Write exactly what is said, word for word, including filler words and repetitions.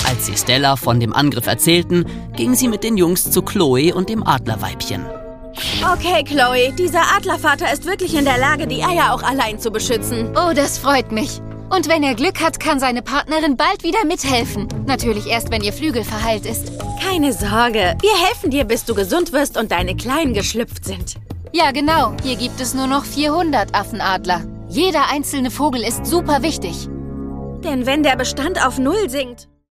Als sie Stella von dem Angriff erzählten, ging sie mit den Jungs zu Chloe und dem Adlerweibchen. Okay, Chloe, dieser Adlervater ist wirklich in der Lage, die Eier auch allein zu beschützen. Oh, das freut mich. Und wenn er Glück hat, kann seine Partnerin bald wieder mithelfen. Natürlich erst, wenn ihr Flügel verheilt ist. Keine Sorge, wir helfen dir, bis du gesund wirst und deine Kleinen geschlüpft sind. Ja, genau. Hier gibt es nur noch vierhundert Affenadler. Jeder einzelne Vogel ist super wichtig. Denn wenn der Bestand auf Null sinkt...